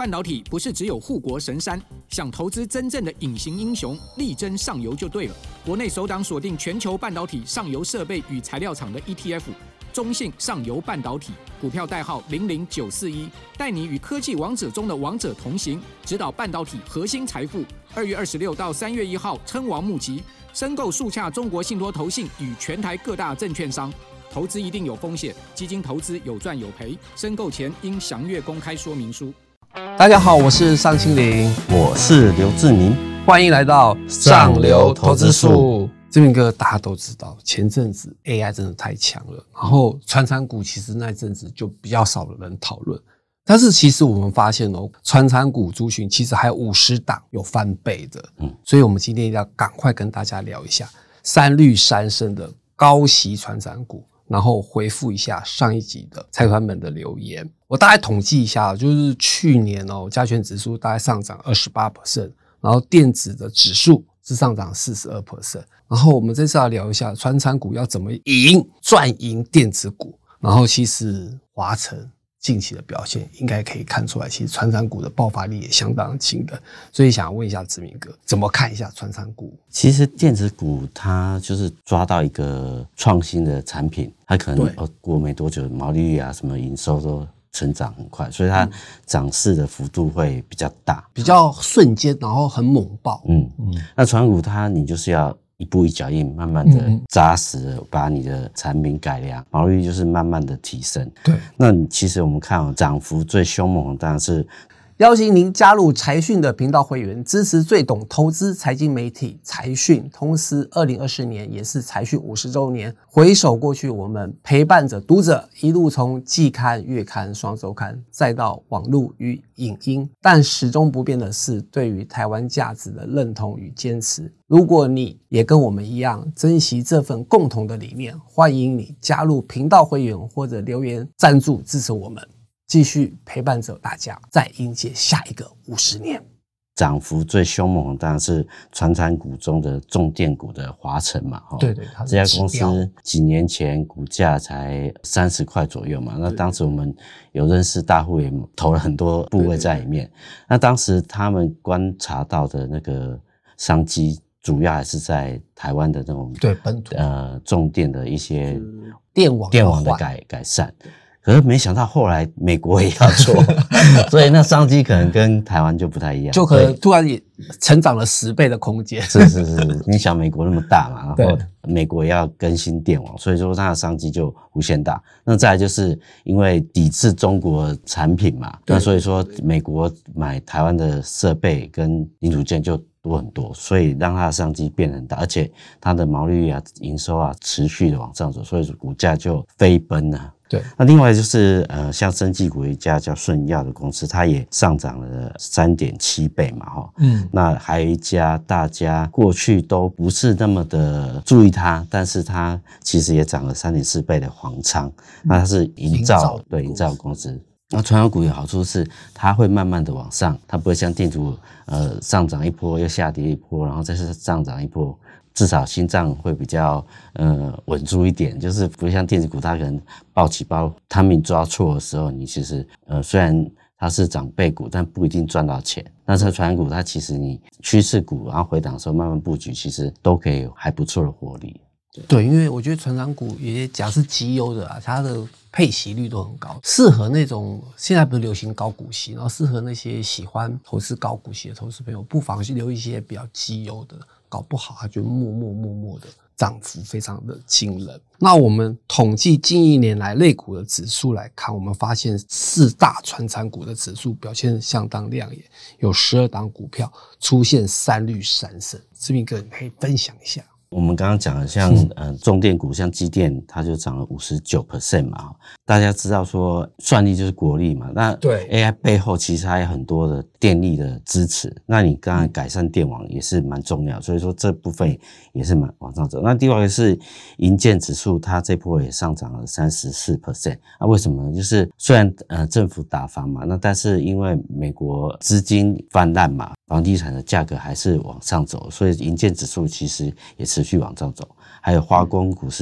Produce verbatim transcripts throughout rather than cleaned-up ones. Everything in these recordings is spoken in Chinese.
半导体不是只有护国神山，想投资真正的隐形英雄，力争上游就对了。国内首档锁定全球半导体上游设备与材料厂的 E T F， 中信上游半导体，股票代号零零九四一，带你与科技王者中的王者同行，指导半导体核心财富。二月二十六到三月一号，称王募集，申购速洽中国信托投信与全台各大证券商。投资一定有风险，基金投资有赚有赔，申购前应详阅公开说明书。 大家好，我是尚清林， 我是刘志明， 欢迎来到上流投资术。 志明哥，大家都知道，前阵子 A I 真的太强了，然后传产股其实那阵子就比较少的人讨论，但是其实我们发现哦，传产股族群其实还有五十档有翻倍的，嗯，所以我们今天要赶快跟大家聊一下三绿三升的高息传产股。然后回复一下上一集的财团们的留言，我大概统计一下，就是去年哦，加权指数大概上涨 百分之二十八， 然后电子的指数是上涨 百分之四十二， 然后我们这次要聊一下传产股要怎么赢赚赢电子股，然后其实华城近期的表现应该可以看出来，其实传产股的爆发力也相当轻的，所以想问一下志明哥，怎么看一下传产股？ 其实电子股它就是抓到一个创新的产品，它可能哦过没多久毛利率啊什么营收都成长很快，所以它涨势的幅度会比较大， 比较瞬间，然后很猛爆。 嗯嗯，那传产股它你就是要一步一脚印，慢慢的扎实的把你的产品改良，毛利率就是慢慢的提升。 对， 那你其实我们看哦，涨幅最凶猛的当然是邀请您加入财讯的频道会员，支持最懂投资财经媒体财讯。同时二零二四年也是财讯五十周年，回首过去，我们陪伴着读者一路从季刊、月刊、双周刊，再到网络与影音，但始终不变的是对于台湾价值的认同与坚持。如果你也跟我们一样珍惜这份共同的理念，欢迎你加入频道会员或者留言赞助支持我们，继续陪伴着大家，再迎接下一个五十年。 涨幅最凶猛的当然是传产股中的重电股的华城嘛， 对对， 这家公司几年前股价才三十块左右嘛，那当时我们有认识大户也投了很多部位在里面，对对对，那当时他们观察到的那个商机主要还是在台湾的那种对本土呃重电的一些电网电网的改改善。可是没想到后来美国也要做，所以那商机可能跟台湾就不太一样， 就可能突然也成长了十倍的空间。 是是是，你想美国那么大嘛，然后美国也要更新电网，所以说它的商机就无限大。那再来就是因为抵制中国产品嘛，那所以说美国买台湾的设备跟零组件就多很多，所以让它的商机变很大，而且它的毛利率啊、营收啊持续的往上走，所以股价就飞奔啊。 对， 那另外就是呃，像生技股一家叫顺药的公司，它也上涨了 三点七倍嘛，哈，嗯，那还有一家大家过去都不是那么的注意它，但是它其实也涨了 三点四倍的黄昌，那它是营造对营造公司。那传产股有好处是它会慢慢的往上，它不会像电子股呃上涨一波又下跌一波，然后再是上涨一波。至少心脏会比较呃稳住一点，就是不像电子股，它可能暴起暴，他们抓错的时候，你其实呃虽然它是长辈股，但不一定赚到钱。那这传产股它其实你趋势股，然后回档的时候慢慢布局，其实都可以有还不错的获利。 对，对，因为我觉得传产股也假是绩优的啊，它的配息率都很高，适合那种现在不是流行高股息，然后适合那些喜欢投资高股息的投资朋友，不妨去留一些比较绩优的。搞不好它就默默默默的涨幅非常的惊人。那我们统计近一年来类股的指数来看，我们发现四大传产股的指数表现相当亮眼，有十二档股票出现三绿三升。志明哥，你可以分享一下。 我们刚刚讲的像呃重电股，像机电，它就涨了 百分之五十九 嘛。大家知道说算力就是国力嘛，那对 A I 背后其实还有很多的电力的支持。那你刚才改善电网也是蛮重要，所以说这部分也是蛮往上走。那另外一个是营建指数，它这波也上涨了 百分之三十四。那为什么呢？就是虽然呃政府打房嘛，那但是因为美国资金泛滥嘛，房地产的价格还是往上走，所以营建指数其实也持续往上走。还有化工股是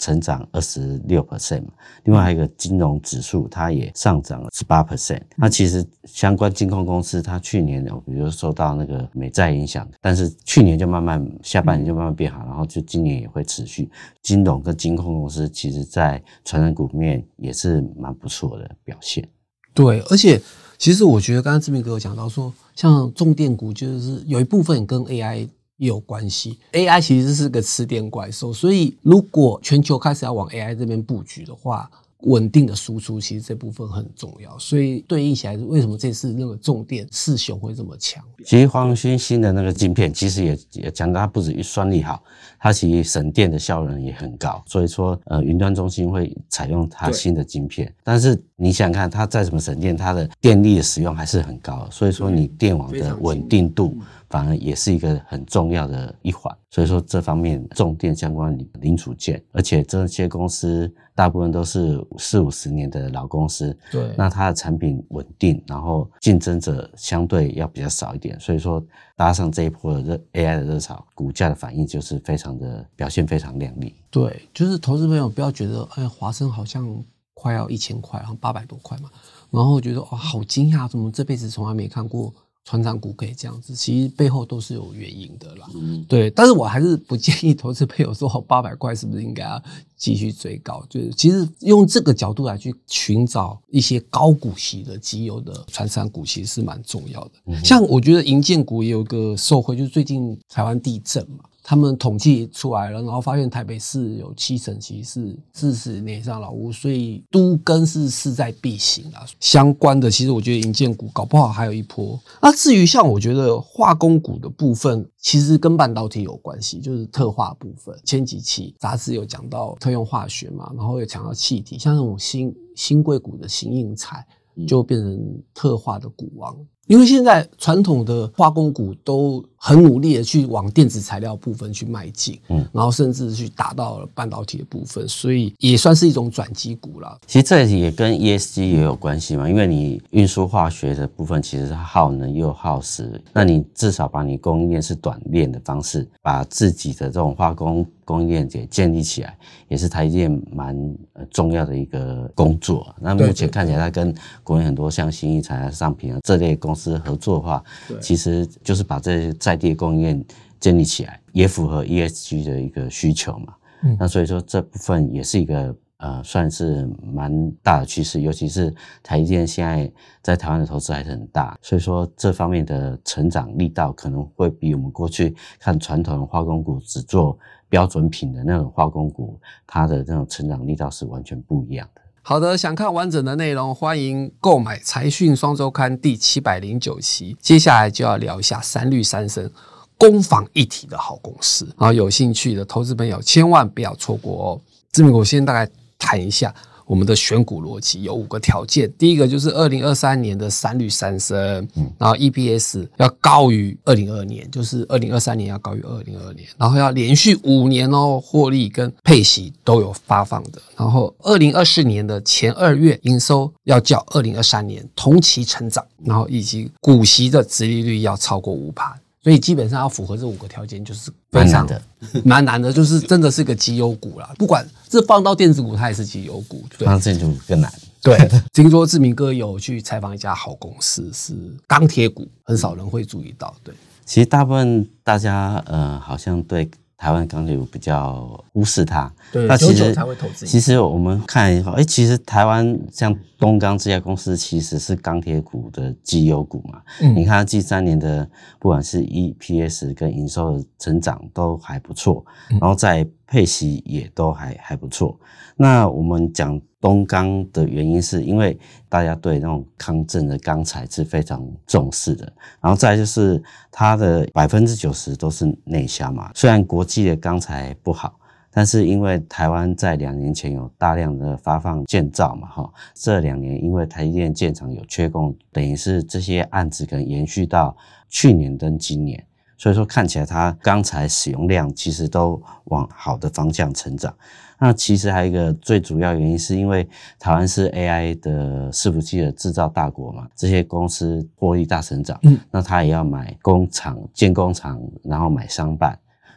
成长 百分之二十六 嘛，另外还有一个金融指数它也上涨了 百分之十八。 那其实相关金控公司它去年比如说受到那个美债影响，但是去年就慢慢下半年就慢慢变好，然后就今年也会持续。金融跟金控公司其实在传产股面也是蛮不错的表现。 对，而且其实我觉得刚刚志明哥有讲到说，像重电股就是有一部分跟 A I也有关系。 A I 其实是个吃电怪兽，所以如果全球开始要往 A I 这边布局的话，稳定的输出其实这部分很重要，所以对应起来为什么这次那个重电四雄会这么强？ 其实黄勋新的那个晶片其实也也讲到它不止预算力好，它其实省电的效能也很高，所以说呃云端中心会采用它新的晶片。但是你想想看，它再怎么省电，它的电力的使用还是很高，所以说你电网的稳定度反而也是一个很重要的一环。所以说这方面重电相关零组件，而且这些公司大部分都是四五十年的老公司， 对， 那它的产品稳定，然后竞争者相对要比较少一点，所以说搭上这一波的 A I 的热潮，股价的反应就是非常的表现非常亮丽。 对，就是投资朋友不要觉得，哎，华生好像快要一千块，然后八百多块嘛，然后觉得哇好惊讶，怎么这辈子从来没看过传产股可以这样子，其实背后都是有原因的啦。嗯，对，但是我还是不建议投资朋友说八百块是不是应该要继续追高，就是其实用这个角度来去寻找一些高股息的绩优的传产股其实是蛮重要的。嗯，像我觉得营建股也有一个受惠，就是最近台湾地震嘛，他们统计出来了，然后发现台北市有七成其实是四十年以上老屋，所以都更是势在必行啦。相关的其实我觉得营建股搞不好还有一波。那至于像我觉得化工股的部分，其实跟半导体有关系，就是特化部分。前几期杂志有讲到特用化学嘛，然后有讲到气体，像那种新新贵股的新应材就变成特化的股王。因为现在传统的化工股都很努力的去往电子材料部分去迈进，嗯，然后甚至去达到了半导体的部分，所以也算是一种转机股啦。 其实这也跟 E S G 也有关系嘛，因为你运输化学的部分其实是耗能又耗时，那你至少把你供应链是短链的方式，把自己的这种化工供应链给建立起来，也是台积电蛮重要的一个工作。那目前看起来，它跟国内很多像新一材啊、上品啊这类公司合作的话，其实就是把这些在地的供应链建立起来，也符合 E S G 的一个需求嘛。嗯，那所以说这部分也是一个呃算是蛮大的趋势，尤其是台积电现在在台湾的投资还是很大，所以说这方面的成长力道可能会比我们过去看传统的化工股只做标准品的那种化工股，它的那种成长力道是完全不一样的。 好的，想看完整的内容，欢迎购买财讯双周刊第七百零九期。接下来就要聊一下三率三升攻防一体的好公司，然后有兴趣的投资朋友千万不要错过哦。志明，我先大概谈一下我们的选股逻辑，有五个条件。第一个就是二零二三年的三率三升，嗯，然后 E P S 要高于二零二二年，就是二零二三年要高于二零二二年，然后要连续五年哦，获利跟配息都有发放的。然后二零二四年的前二月营收要较二零二三年同期成长，然后以及股息的殖利率要超过 百分之五。所以基本上要符合这五个条件，就是非常的蛮难的，就是真的是个绩优股啦。不管这放到电子股，它也是绩优股。 放到电子股更难。 对，听说志明哥有去采访一家好公司，是钢铁股，很少人会注意到。对， 其实大部分大家呃好像对台湾钢铁股比较忽视它， 对， 那其实才会投资。 其实我们看以后，哎，其实台湾像东钢这家公司其实是钢铁股的绩优股嘛。嗯，你看它近三年的不管是 E P S 跟营收的成长都还不错，然后在配息也都还还不错。那我们讲东钢的原因是因为大家对那种抗震的钢材是非常重视的，然后再来就是它的 百分之九十 都是内销嘛，虽然国际的钢材不好，但是因为台湾在两年前有大量的发放建造嘛，这两年因为台积电建厂有缺工，等于是这些案子可能延续到去年跟今年，所以说看起来它钢材使用量其实都往好的方向成长。那其实还有一个最主要原因是因为台湾是 A I 的伺服器的制造大国嘛，这些公司获利大成长，嗯，那他也要买工厂、建工厂，然后买商办，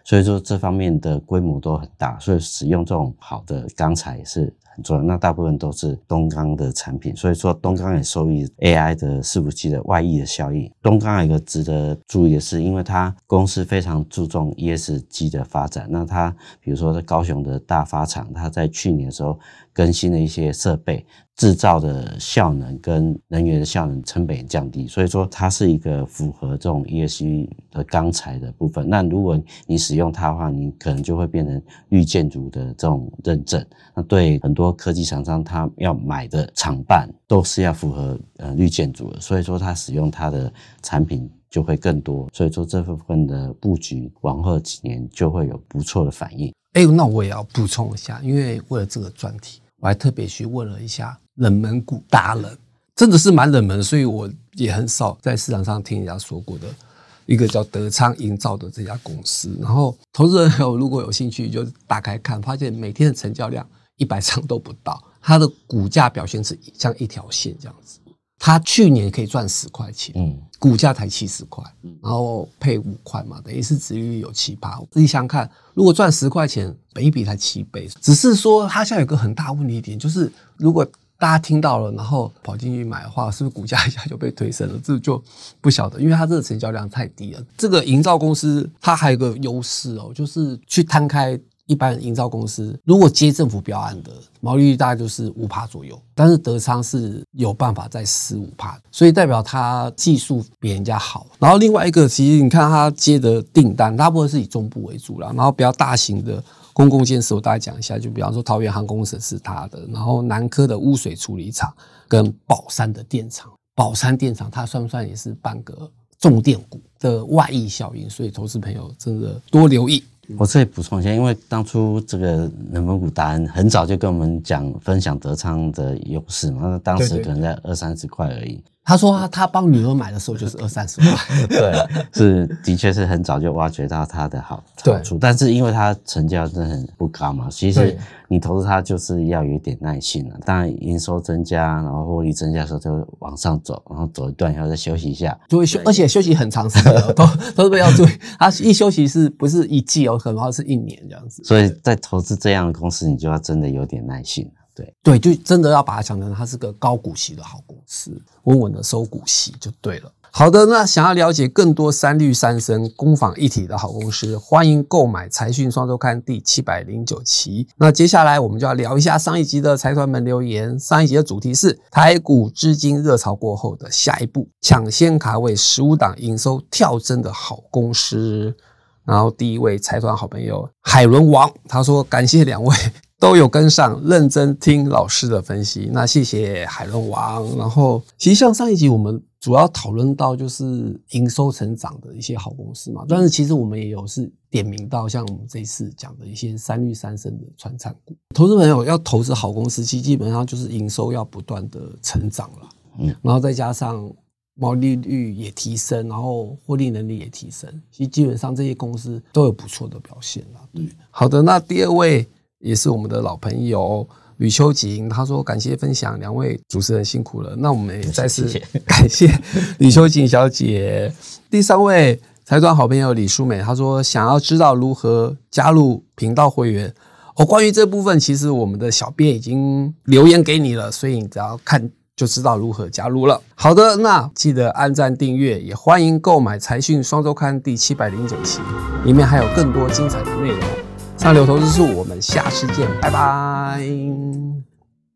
所以说这方面的规模都很大，所以使用这种好的钢材是很重要。那大部分都是东钢的产品，所以说东钢也受益 A I 的伺服器的外溢的效应。东钢有一个值得注意的是，因为它公司非常注重 E S G 的发展，那它比如说在高雄的大发厂，它在去年的时候更新了一些设备，制造的效能跟能源的效能成本也降低，所以说它是一个符合这种 E S G 的钢材的部分。那如果你使用它的话，你可能就会变成绿建筑的这种认证。那对很多科技厂商，他要买的厂办都是要符合呃绿建筑的，所以说它使用它的产品就会更多。所以说这部分的布局，往后几年就会有不错的反应。 哎、欸，那我也要补充一下，因为为了这个专题，我还特别去问了一下冷门股达人，真的是蛮冷门的，所以我也很少在市场上听人家说过的一个叫德昌营造的这家公司。然后投资人有如果有兴趣就打开看，发现每天的成交量一百张都不到，它的股价表现是像一条线这样子。它去年可以赚十块钱，嗯，股价才七十块，然后配五块嘛，等于是殖利率有七趴。自己想想看，如果赚十块钱，本益比才七倍，只是说它现在有个很大问题点，就是如果大家听到了，然后跑进去买的话，是不是股价一下就被推升了？这就不晓得，因为它这个成交量太低了。这个营造公司它还有个优势哦，就是去摊开。一般营造公司如果接政府标案的毛利率大概就是 百分之五 左右，但是德昌是有办法在 百分之十五， 所以代表它技术比人家好。然后另外一个，其实你看它接的订单大部分是以中部为主啦，然后比较大型的公共建设我大概讲一下，就比方说桃园航空城是它的，然后南科的污水处理厂跟宝山的电厂，宝山电厂它算不算也是半个重电股的外溢效应，所以投资朋友真的多留意。 我这里补充一下，因为当初这个冷门股达人很早就跟我们讲分享德昌的优势嘛，那当时可能在二三十块而已。 他说他他帮女儿买的时候就是二三十块， 对，是的确是很早就挖掘到它的好好处，但是因为它成交真的很不高嘛，其实你投资它就是要有一点耐心了。当然营收增加，然后获利增加的时候就会往上走，然后走一段以后再休息一下， 就会休，而且休息很长时间哦，都都是要注意，它一休息是不是一季哦，可能是一年这样子。 所以在投资这样的公司，你就要真的有点耐心。对对，就真的要把它想成它是个高股息的好公司，稳稳的收股息就对了。好的，那想要了解更多三率三升攻防一体的好公司，欢迎购买财讯双周刊第七百零九期。那接下来我们就要聊一下上一集的财团们留言。上一集的主题是台股资金热潮过后的下一步，抢先卡位十五档营收跳增的好公司。然后第一位财团好朋友海伦王，他说感谢两位都有跟上，认真听老师的分析，那谢谢海伦王。然后其实像上一集我们主要讨论到就是营收成长的一些好公司嘛，但是其实我们也有是点名到像我们这一次讲的一些三率三升的传产股。投资朋友要投资好公司，其实基本上就是营收要不断的成长啦，嗯，然后再加上毛利率也提升，然后获利能力也提升，其实基本上这些公司都有不错的表现啦。对，好的，那第二位也是我们的老朋友吕秋瑾，他说感谢分享，两位主持人辛苦了。那我们也再次感谢吕秋瑾小姐。第三位财团好朋友李淑美，他说想要知道如何加入频道会员。哦，关于这部分，其实我们的小编已经留言给你了，所以你只要看就知道如何加入了。好的，那记得按赞订阅，也欢迎购买财讯双周刊第七百零九期，里面还有更多精彩的内容。上流投资术，我们下次见，拜拜。